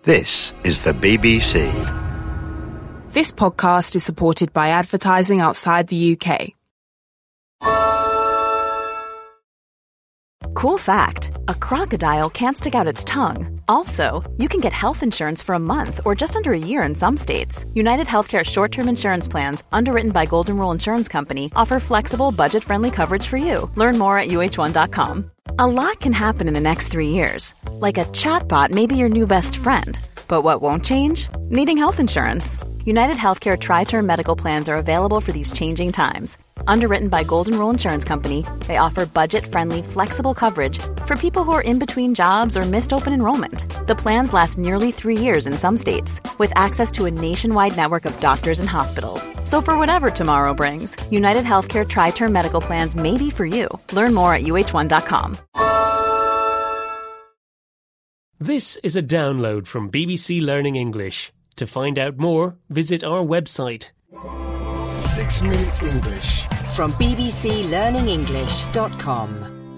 This is the BBC. This podcast is supported by advertising outside the UK. Cool fact, a crocodile can't stick out its tongue. Also, you can get health insurance for a month or just under a year in some states. United Healthcare short-term insurance plans, underwritten by Golden Rule Insurance Company, offer flexible, budget-friendly coverage for you. Learn more at uh1.com. A lot can happen in the next 3 years. Like a chatbot may be your new best friend. But what won't change? Needing health insurance. United Healthcare Tri-Term Medical Plans are available for these changing times. Underwritten by Golden Rule Insurance Company, they offer budget-friendly, flexible coverage for people who are in between jobs or missed open enrollment. The plans last nearly 3 years in some states, with access to a nationwide network of doctors and hospitals. So for whatever tomorrow brings, United Healthcare Tri-Term Medical Plans may be for you. Learn more at uh1.com. This is a download from BBC Learning English. To find out more, visit our website. 6 Minute English from bbclearningenglish.com.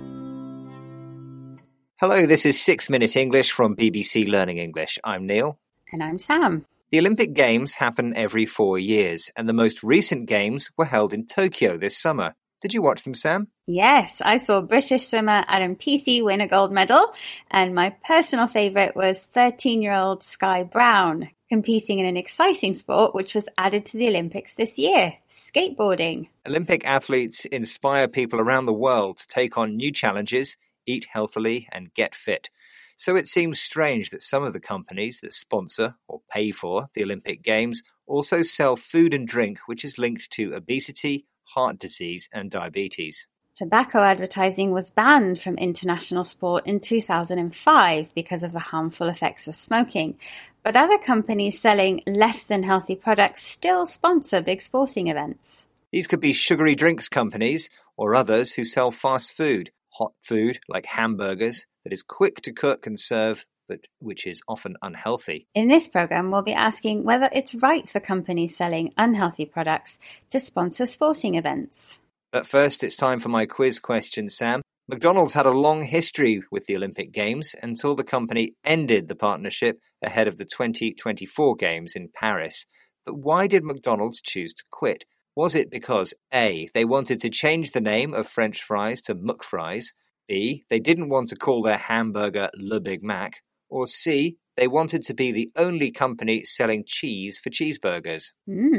Hello, this is 6 Minute English from BBC Learning English. I'm Neil. And I'm Sam. The Olympic Games happen every 4 years, and the most recent Games were held in Tokyo this summer. Did you watch them, Sam? Yes, I saw British swimmer Adam Peaty win a gold medal, and my personal favourite was 13-year-old Sky Brown, competing in an exciting sport which was added to the Olympics this year, skateboarding. Olympic athletes inspire people around the world to take on new challenges, eat healthily and get fit. So it seems strange that some of the companies that sponsor or pay for the Olympic Games also sell food and drink which is linked to obesity, heart disease and diabetes. Tobacco advertising was banned from international sport in 2005 because of the harmful effects of smoking. But other companies selling less than healthy products still sponsor big sporting events. These could be sugary drinks companies or others who sell fast food, hot food like hamburgers that is quick to cook and serve but which is often unhealthy. In this programme, we'll be asking whether it's right for companies selling unhealthy products to sponsor sporting events. But first, it's time for my quiz question, Sam. McDonald's had a long history with the Olympic Games until the company ended the partnership ahead of the 2024 Games in Paris. But why did McDonald's choose to quit? Was it because A, they wanted to change the name of French fries to McFries, B, they didn't want to call their hamburger Le Big Mac, or C, they wanted to be the only company selling cheese for cheeseburgers?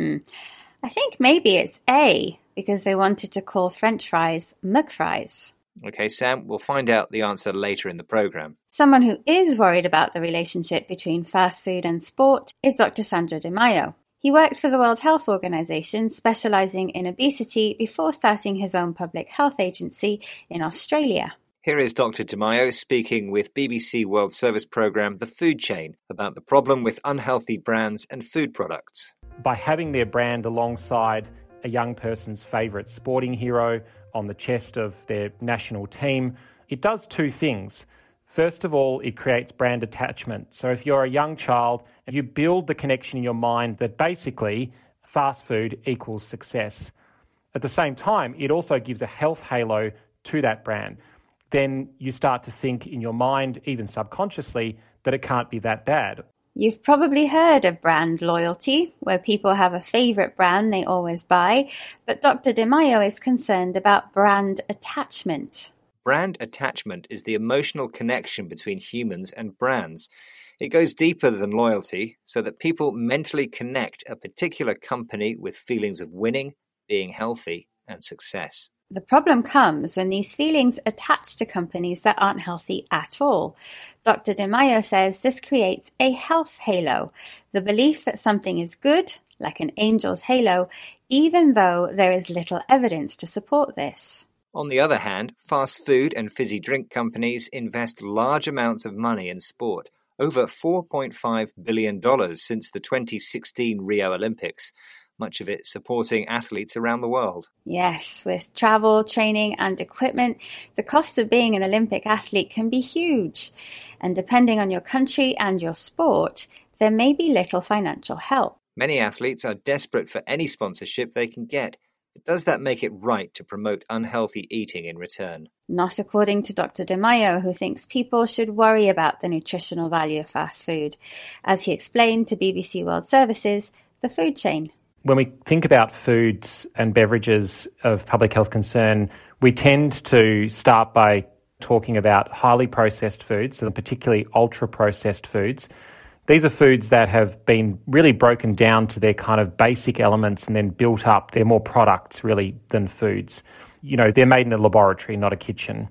I think maybe it's A, because they wanted to call French fries McFries. Okay, Sam, we'll find out the answer later in the programme. Someone who is worried about the relationship between fast food and sport is Dr. Sandro Di Maio. He worked for the World Health Organization, specialising in obesity before starting his own public health agency in Australia. Here is Dr. Di Maio speaking with BBC World Service programme The Food Chain about the problem with unhealthy brands and food products. By having their brand alongside a young person's favourite sporting hero on the chest of their national team, it does two things. First of all, it creates brand attachment. So if you're a young child, you build the connection in your mind that basically fast food equals success. At the same time, it also gives a health halo to that brand. Then you start to think in your mind, even subconsciously, that it can't be that bad. You've probably heard of brand loyalty, where people have a favourite brand they always buy, but Dr. Di Maio is concerned about brand attachment. Brand attachment is the emotional connection between humans and brands. It goes deeper than loyalty, so that people mentally connect a particular company with feelings of winning, being healthy, and success. The problem comes when these feelings attach to companies that aren't healthy at all. Dr. Di Maio says this creates a health halo, the belief that something is good, like an angel's halo, even though there is little evidence to support this. On the other hand, fast food and fizzy drink companies invest large amounts of money in sport, over $4.5 billion since the 2016 Rio Olympics. Much of it supporting athletes around the world. Yes, with travel, training and equipment, the cost of being an Olympic athlete can be huge. And depending on your country and your sport, there may be little financial help. Many athletes are desperate for any sponsorship they can get, But does that make it right to promote unhealthy eating in return? Not according to Dr. De Mayo, who thinks people should worry about the nutritional value of fast food, as he explained to BBC World Service's The Food Chain. When we think about foods and beverages of public health concern, we tend to start by talking about highly processed foods, so particularly ultra-processed foods. These are foods that have been really broken down to their kind of basic elements and then built up. They're more products, really, than foods. You know, they're made in a laboratory, not a kitchen.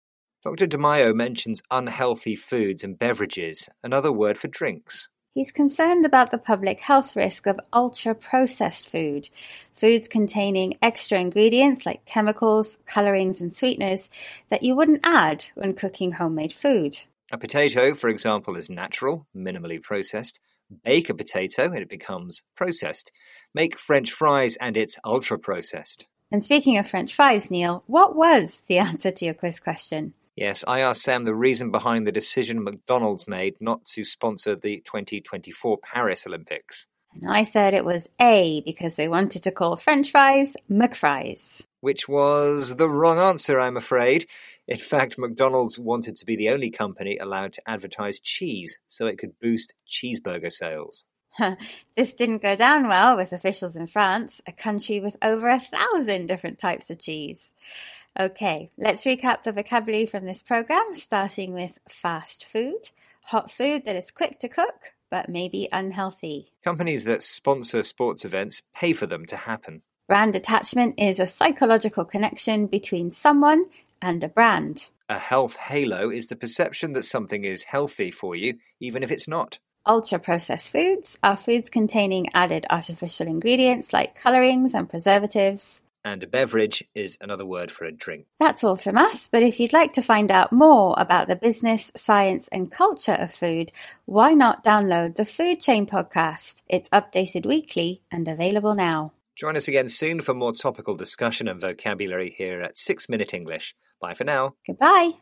Dr. De Mayo mentions unhealthy foods and beverages, another word for drinks. He's concerned about the public health risk of ultra-processed food, foods containing extra ingredients like chemicals, colorings and sweeteners that you wouldn't add when cooking homemade food. A potato, for example, is natural, minimally processed. Bake a potato and it becomes processed. Make French fries and it's ultra-processed. And speaking of French fries, Neil, what was the answer to your quiz question? Yes, I asked Sam the reason behind the decision McDonald's made not to sponsor the 2024 Paris Olympics. And I said it was A, because they wanted to call French fries McFries. Which was the wrong answer, I'm afraid. In fact, McDonald's wanted to be the only company allowed to advertise cheese so it could boost cheeseburger sales. This didn't go down well with officials in France, a country with over 1,000 different types of cheese. Okay, let's recap the vocabulary from this program, starting with fast food, hot food that is quick to cook, but maybe unhealthy. Companies that sponsor sports events pay for them to happen. Brand attachment is a psychological connection between someone and a brand. A health halo is the perception that something is healthy for you, even if it's not. Ultra-processed foods are foods containing added artificial ingredients like colorings and preservatives. And a beverage is another word for a drink. That's all from us, but if you'd like to find out more about the business, science and culture of food, why not download the Food Chain podcast? It's updated weekly and available now. Join us again soon for more topical discussion and vocabulary here at 6 Minute English. Bye for now. Goodbye.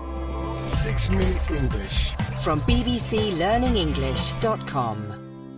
6 Minute English. From bbclearningenglish.com.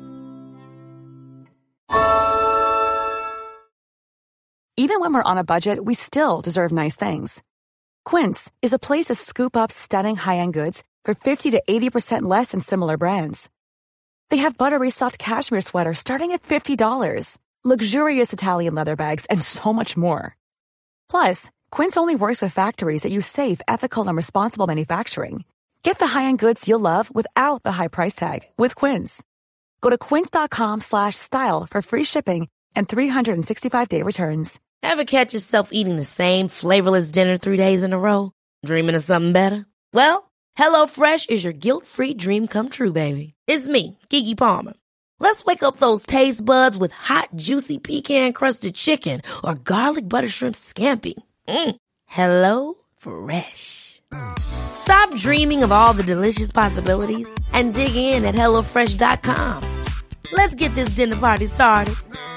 Even when we're on a budget, we still deserve nice things. Quince is a place to scoop up stunning high-end goods for 50 to 80% less than similar brands. They have buttery soft cashmere sweaters starting at $50, luxurious Italian leather bags, and so much more. Plus, Quince only works with factories that use safe, ethical, and responsible manufacturing. Get the high-end goods you'll love without the high price tag with Quince. Go to quince.com/style for free shipping and 365-day returns. Ever catch yourself eating the same flavorless dinner 3 days in a row? Dreaming of something better? Well, HelloFresh is your guilt-free dream come true, baby. It's me, Keke Palmer. Let's wake up those taste buds with hot, juicy pecan-crusted chicken or garlic butter shrimp scampi. Hello Fresh. Stop dreaming of all the delicious possibilities and dig in at HelloFresh.com. Let's get this dinner party started.